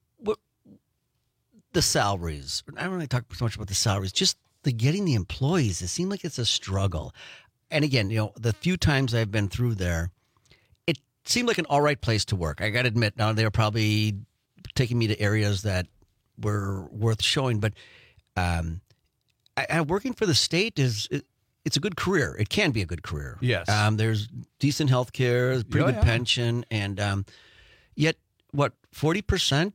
the salaries? I don't really talk so much about the salaries. Just getting the employees. It seemed like it's a struggle. And again, the few times I've been through there, it seemed like an all right place to work. I got to admit, now they were probably taking me to areas that were worth showing. But working for the state it's a good career. It can be a good career. Yes. There's decent health care, pretty good pension, and yet, 40%?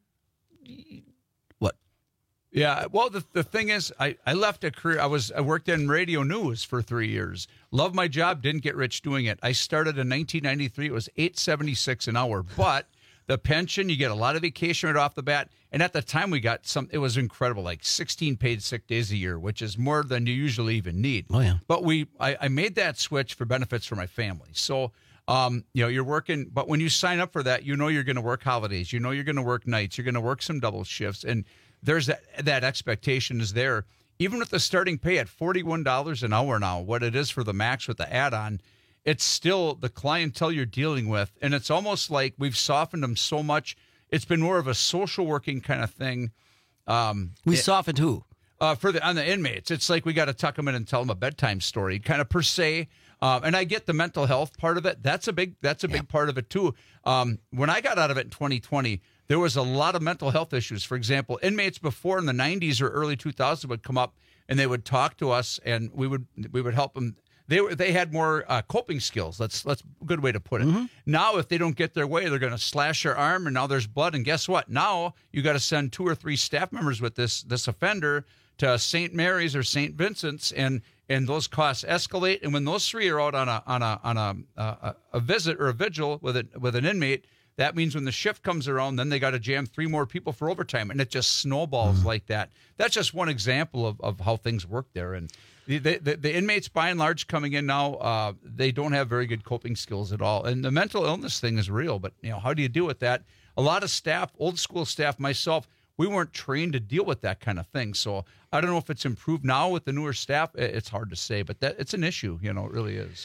What? Yeah. Well, the thing is, I left a career. I worked in radio news for 3 years. Loved my job. Didn't get rich doing it. I started in 1993. It was $8.76 an hour, but the pension, you get a lot of vacation right off the bat. And at the time we got it was incredible, like 16 paid sick days a year, which is more than you usually even need. Oh, yeah. But I made that switch for benefits for my family. So, you're working, but when you sign up for that, you're going to work holidays, you're going to work nights, you're going to work some double shifts. And there's that expectation is there. Even with the starting pay at $41 an hour now, what it is for the max with the add-on, it's still the clientele you're dealing with. And it's almost like we've softened them so much. It's been more of a social working kind of thing. Softened who? On the inmates. It's like we got to tuck them in and tell them a bedtime story, kind of per se. And I get the mental health part of it. That's a big part of it too. When I got out of it in 2020, there was a lot of mental health issues. For example, inmates before in the 90s or early 2000s would come up and they would talk to us, and we would help them. They had more coping skills. That's a good way to put it. Mm-hmm. Now, if they don't get their way, they're going to slash their arm, and now there's blood. And guess what? Now you got to send 2 or 3 staff members with this offender to St. Mary's or St. Vincent's, and those costs escalate. And when those 3 are out on a visit or a vigil with an inmate, that means when the shift comes around, then they got to jam 3 more people for overtime, and it just snowballs like that. That's just one example of how things work there. And the inmates, by and large, coming in now, they don't have very good coping skills at all. And the mental illness thing is real, but how do you deal with that? A lot of staff, old school staff, myself, we weren't trained to deal with that kind of thing. So I don't know if it's improved now with the newer staff. It's hard to say, but it's an issue. It really is.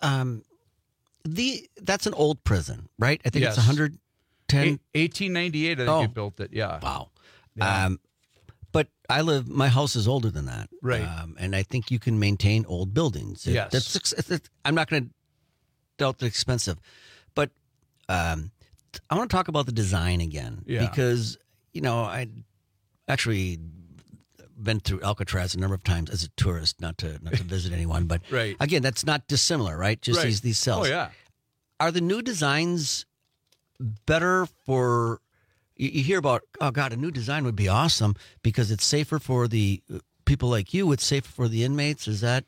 That's an old prison, right? I think Yes. it's 110. 1898, I think you built it. Yeah. Wow. Yeah. But my house is older than that. Right. And I think you can maintain old buildings. Yes. I'm not going to doubt it's expensive. But I want to talk about the design again. Yeah. Because, I actually been through Alcatraz a number of times as a tourist, not to visit anyone. But right. Again, that's not dissimilar, right? Just Right. these cells. Oh, yeah. Are the new designs better for... You hear about, oh, God, a new design would be awesome because it's safer for the people like you. It's safer for the inmates. Is that?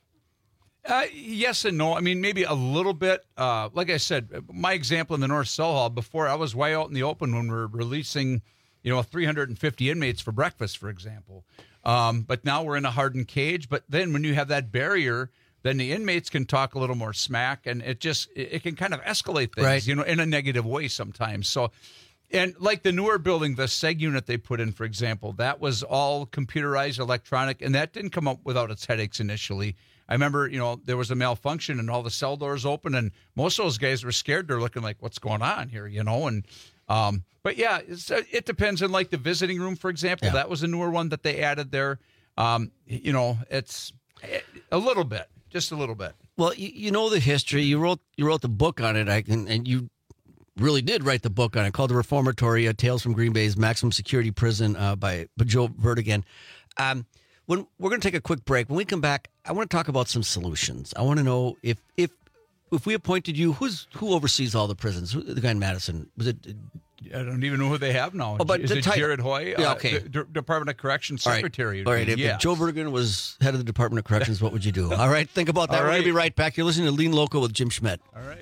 Yes and no. I mean, maybe a little bit. Like I said, my example in the North Cell Hall, before I was way out in the open when we're releasing, 350 inmates for breakfast, for example. But now we're in a hardened cage. But then when you have that barrier, then the inmates can talk a little more smack, and it can kind of escalate things, Right. In a negative way sometimes. So, and like the newer building, the SEG unit they put in, for example, that was all computerized, electronic, and that didn't come up without its headaches initially. I remember, there was a malfunction and all the cell doors open, and most of those guys were scared. They're looking like, what's going on here, and but yeah, it depends on like the visiting room, for example. Yeah. That was a newer one that they added there. It's a little bit, just a little bit. Well, you know the history. You wrote the book on it, and you really did write the book on it, called The Reformatory: Tales from Green Bay's Maximum Security Prison by Joe Vertigan. When we're going to take a quick break, when we come back, I want to talk about some solutions. I want to know if we appointed you, who oversees all the prisons? The guy in Madison, was it? I don't even know who they have now. Oh, but is the it title- Jared Hoy? Yeah, okay. Department of Corrections All right. Secretary. All right. If Yeah. Joe Vertigan was head of the Department of Corrections, what would you do? All right. Think about that. All We're going to be right. right back. You're listening to Lean Local with Jim Schmidt. All right.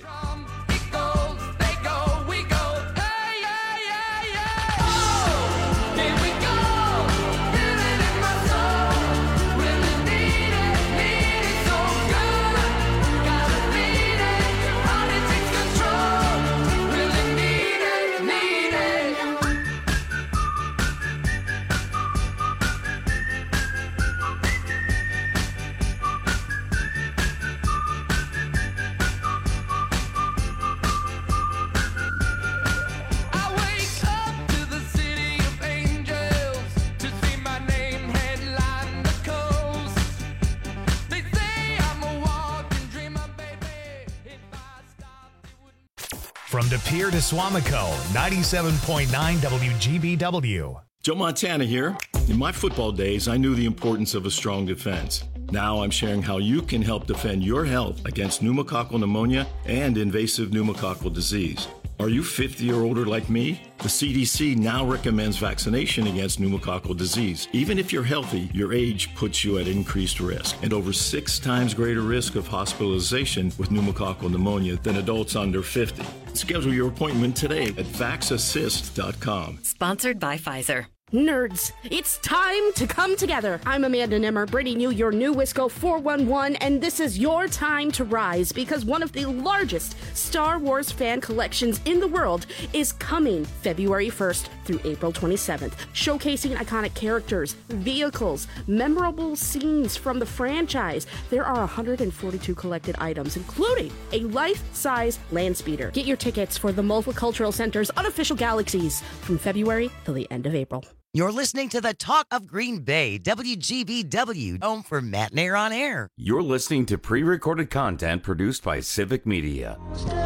From De Pere to Swamico, 97.9 WGBW. Joe Montana here. In my football days, I knew the importance of a strong defense. Now I'm sharing how you can help defend your health against pneumococcal pneumonia and invasive pneumococcal disease. Are you 50 or older like me? The CDC now recommends vaccination against pneumococcal disease. Even if you're healthy, your age puts you at increased risk and over 6 times greater risk of hospitalization with pneumococcal pneumonia than adults under 50. Schedule your appointment today at vaxassist.com. Sponsored by Pfizer. Nerds, it's time to come together. I'm Amanda Nimmer, bringing you your new Wisco 411, and this is your time to rise because one of the largest Star Wars fan collections in the world is coming February 1st through April 27th, showcasing iconic characters, vehicles, memorable scenes from the franchise. There are 142 collected items, including a life-size land speeder. Get your tickets for the Multicultural Center's unofficial Galaxies from February till the end of April. You're listening to the Talk of Green Bay, WGBW, home for Matt Nair on Air. You're listening to pre-recorded content produced by Civic Media.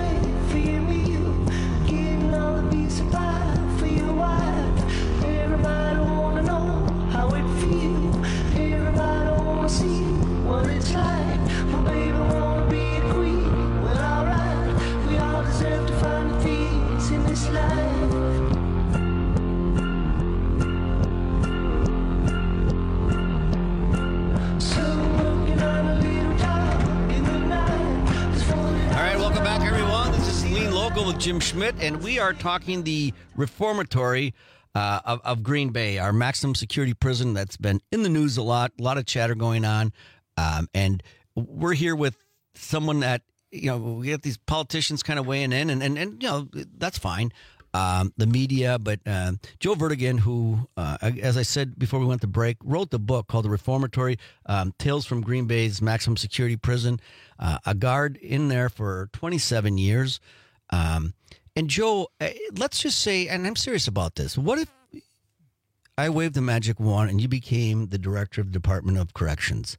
With Jim Schmidt, and we are talking the reformatory of Green Bay, our maximum security prison that's been in the news a lot of chatter going on, and we're here with someone that, we get these politicians kind of weighing in, and that's fine, the media, but Joe Vertigan, who, as I said before we went to break, wrote the book called The Reformatory, Tales from Green Bay's Maximum Security Prison, a guard in there for 27 years. And Joe, let's just say, and I'm serious about this, what if I waved the magic wand and you became the director of the Department of Corrections?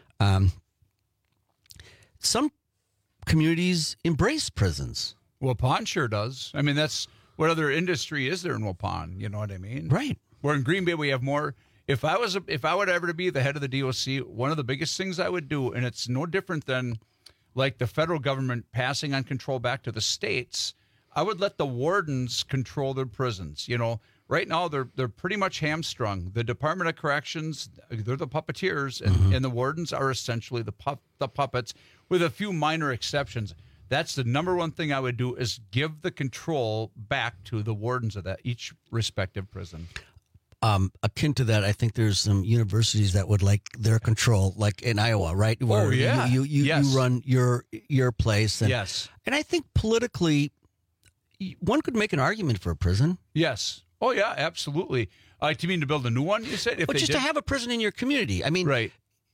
Some communities embrace prisons. Waupun sure does. I mean, that's what other industry is there in Waupun? You know what I mean? Right. Where in Green Bay we have more. If I would ever to be the head of the DOC, one of the biggest things I would do, and it's no different than like the federal government passing on control back to the states, I would let the wardens control their prisons. Right now they're pretty much hamstrung. The Department of Corrections, they're the puppeteers, and the wardens are essentially the puppets, with a few minor exceptions. That's the number one thing I would do, is give the control back to the wardens of each respective prison. Akin to that, I think there's some universities that would like their control, like in Iowa, right? Where you run your place. And, yes. And I think politically, one could make an argument for a prison. Yes. Oh, yeah, absolutely. Do you mean to build a new one, you said? But just to have a prison in your community. I mean, right.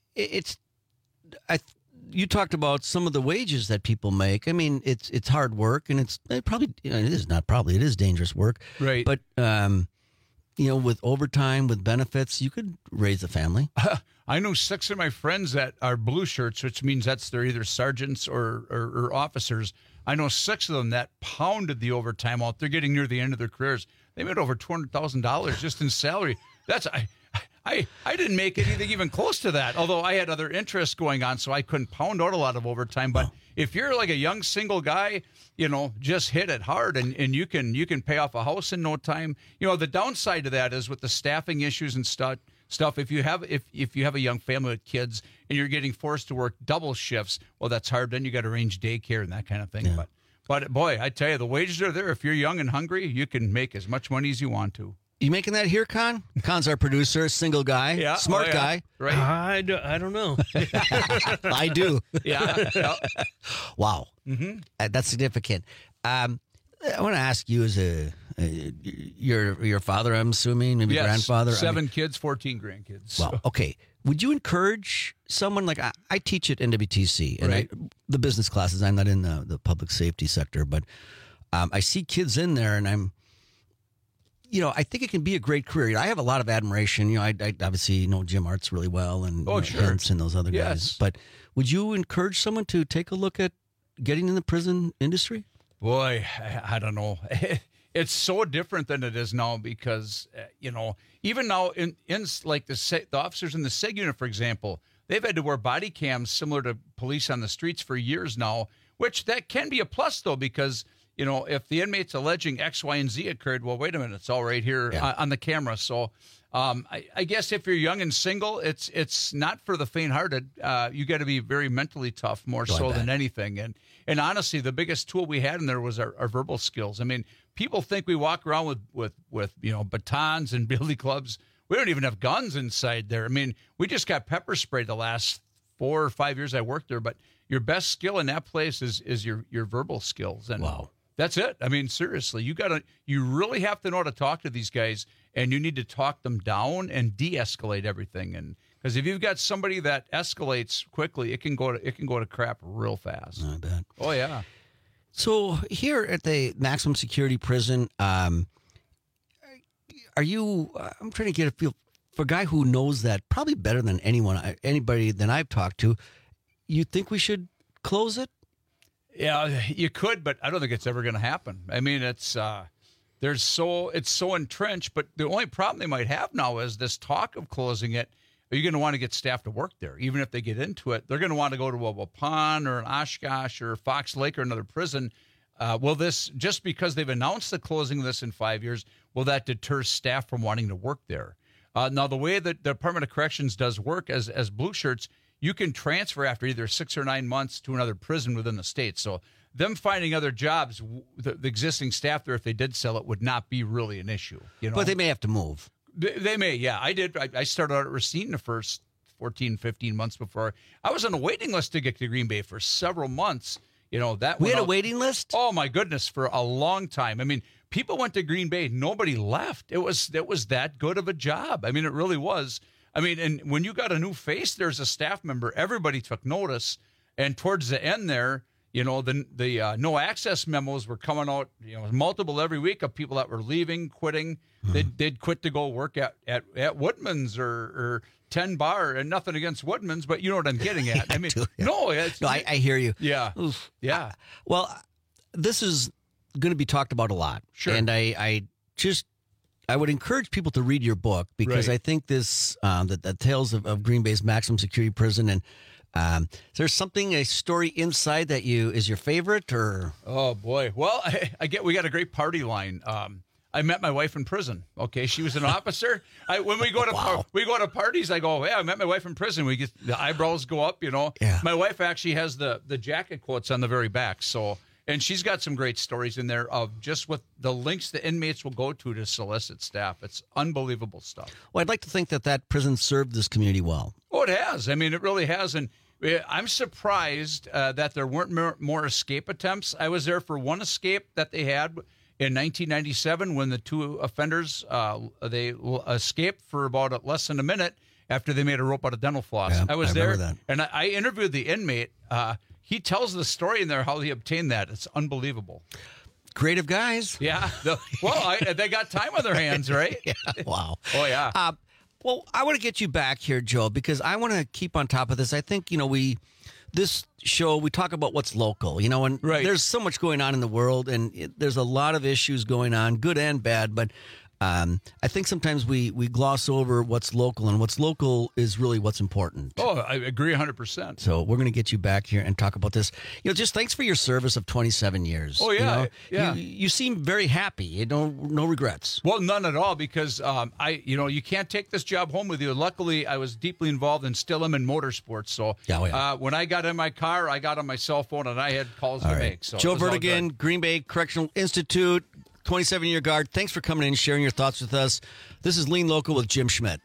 You talked about some of the wages that people make. I mean, it's hard work, and it is dangerous work. Right. But, with overtime, with benefits, you could raise a family. I know 6 of my friends that are blue shirts, which means they're either sergeants or officers. I know 6 of them that pounded the overtime out. They're getting near the end of their careers. They made over $200,000 just in salary. I didn't make anything even close to that, although I had other interests going on, so I couldn't pound out a lot of overtime. But if you're like a young single guy, just hit it hard, and you can pay off a house in no time. The downside to that is with the staffing issues and stuff. If you have a young family with kids and you're getting forced to work double shifts, well, that's hard. Then you got to arrange daycare and that kind of thing. Yeah. But boy, I tell you, the wages are there. If you're young and hungry, you can make as much money as you want to. You making that here, Con? Con's our producer, single guy, smart guy. Right? I don't know. I do. Yeah. Wow. Mm-hmm. That's significant. I want to ask you, as your father, I'm assuming, maybe grandfather. 7 kids, 14 grandkids. So. Wow. Okay. Would you encourage someone like I teach at NWTC, and the business classes? I'm not in the public safety sector, but I see kids in there, and I'm. I think it can be a great career. I have a lot of admiration. I obviously know Jim Art's really well, and Ernst and those other guys. But would you encourage someone to take a look at getting in the prison industry? Boy, I don't know. It's so different than it is now because, even now in like the officers in the SIG unit, for example, they've had to wear body cams similar to police on the streets for years now, which that can be a plus, though, because, if the inmate's alleging X, Y, and Z occurred, well, wait a minute, it's all right here on the camera. So I guess if you're young and single, it's not for the faint-hearted. You got to be very mentally tough, more so than anything. And honestly, the biggest tool we had in there was our verbal skills. I mean, people think we walk around with batons and billy clubs. We don't even have guns inside there. I mean, we just got pepper sprayed the last 4 or 5 years I worked there. But your best skill in that place is your verbal skills. And wow. That's it. I mean, seriously, you really have to know how to talk to these guys, and you need to talk them down and de-escalate everything. And because if you've got somebody that escalates quickly, it can go to crap real fast. I bet. Oh yeah. So here at the maximum security prison, are you? I'm trying to get a feel for a guy who knows that probably better than anybody than I've talked to. You think we should close it? Yeah, you could, but I don't think it's ever going to happen. I mean, it's so entrenched. But the only problem they might have now is this talk of closing it. Are you going to want to get staff to work there? Even if they get into it, they're going to want to go to a Waupun or an Oshkosh or Fox Lake or another prison. Will this, just because they've announced the closing of this in 5 years, will that deter staff from wanting to work there? Now, the way that the Department of Corrections does work as blue shirts, you can transfer after either 6 or 9 months to another prison within the state. So them finding other jobs, the existing staff there, if they did sell it, would not be really an issue. But they may have to move. They may, yeah. I did. I started out at Racine the first 14, 15 months before. I was on a waiting list to get to Green Bay for several months. We had a waiting list? Oh, my goodness, for a long time. I mean, people went to Green Bay. Nobody left. It was that good of a job. I mean, it really was. I mean, and when you got a new face, there's a staff member. Everybody took notice. And towards the end there, the no access memos were coming out, multiple every week of people that were leaving, quitting. They'd quit to go work at Woodman's or 10 Bar, and nothing against Woodman's, but you know what I'm getting at. I mean, I hear you. Yeah. Oof. Yeah. Well, this is going to be talked about a lot. Sure. And I would encourage people to read your book because I think this, the Tales of Green Bay's Maximum Security Prison, and is there a story inside that is your favorite, or? Oh boy. Well, we got a great party line. I met my wife in prison. Okay. She was an officer. When we go to parties, I go, hey, I met my wife in prison. We get the eyebrows go up, Yeah. My wife actually has the jacket quotes on the very back. So, and she's got some great stories in there of just what the links the inmates will go to solicit staff. It's unbelievable stuff. Well, I'd like to think that prison served this community well. Oh, it has. I mean, it really has. And I'm surprised that there weren't more escape attempts. I was there for one escape that they had in 1997 when the two offenders, they escaped for about less than a minute after they made a rope out of dental floss. Yeah, I was there, that. and I interviewed the inmate. He tells the story in there how he obtained that. It's unbelievable. Creative guys. Yeah. They got time on their hands, right? Yeah. Wow. Oh, yeah. Well, I want to get you back here, Joe, because I want to keep on top of this. I think, this show, we talk about what's local, and there's so much going on in the world, and there's a lot of issues going on, good and bad, but I think sometimes we gloss over what's local, and what's local is really what's important. Oh, I agree 100%. So we're going to get you back here and talk about this. Just thanks for your service of 27 years. Oh, yeah. Yeah. You seem very happy. No regrets. Well, none at all, because you can't take this job home with you. Luckily, I was deeply involved and still am in motorsports. So when I got in my car, I got on my cell phone and I had calls to make. So Joe Vertigan, Green Bay Correctional Institute, 27-year guard. Thanks for coming in and sharing your thoughts with us. This is Lean Local with Jim Schmidt.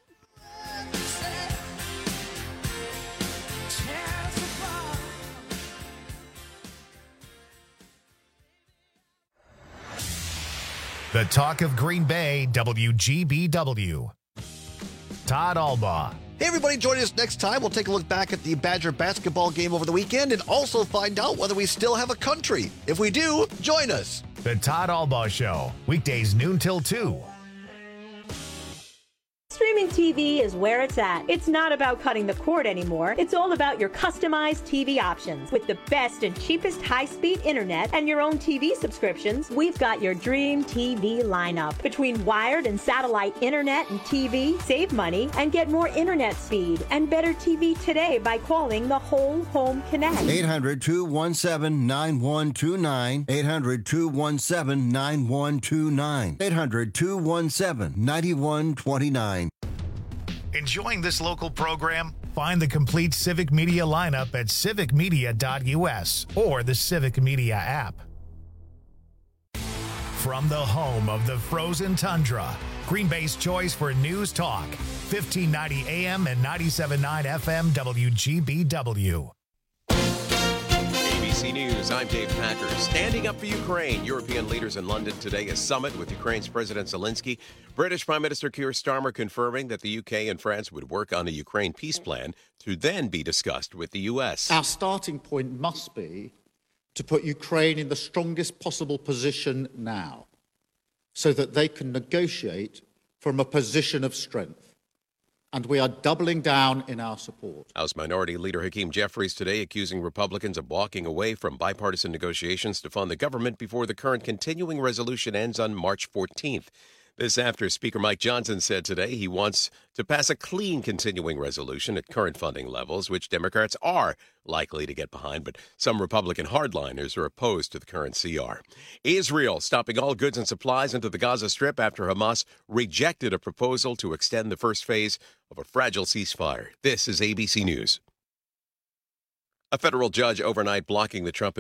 The Talk of Green Bay, WGBW. Todd Albaugh. Hey, everybody, join us next time. We'll take a look back at the Badger basketball game over the weekend and also find out whether we still have a country. If we do, join us. The Todd Albaugh Show, weekdays noon till 2. Streaming TV is where it's at. It's not about cutting the cord anymore. It's all about your customized TV options. With the best and cheapest high-speed internet and your own TV subscriptions, we've got your dream TV lineup. Between wired and satellite internet and TV, save money and get more internet speed and better TV today by calling the Whole Home Connect. 800-217-9129. 800-217-9129. 800-217-9129. Enjoying this local program? Find the complete Civic Media lineup at civicmedia.us or the Civic Media app. From the home of the frozen tundra, Green Bay's choice for news talk, 1590 AM and 97.9 FM WGBW. ABC News, I'm Dave Packer. Standing up for Ukraine. European leaders in London today, a summit with Ukraine's President Zelensky. British Prime Minister Keir Starmer confirming that the UK and France would work on a Ukraine peace plan to then be discussed with the U.S. Our starting point must be to put Ukraine in the strongest possible position now so that they can negotiate from a position of strength. And we are doubling down in our support. House Minority Leader Hakeem Jeffries today accusing Republicans of walking away from bipartisan negotiations to fund the government before the current continuing resolution ends on March 14th. This after Speaker Mike Johnson said today he wants to pass a clean continuing resolution at current funding levels, which Democrats are likely to get behind, but some Republican hardliners are opposed to the current CR. Israel stopping all goods and supplies into the Gaza Strip after Hamas rejected a proposal to extend the first phase of a fragile ceasefire. This is ABC News. A federal judge overnight blocking the Trump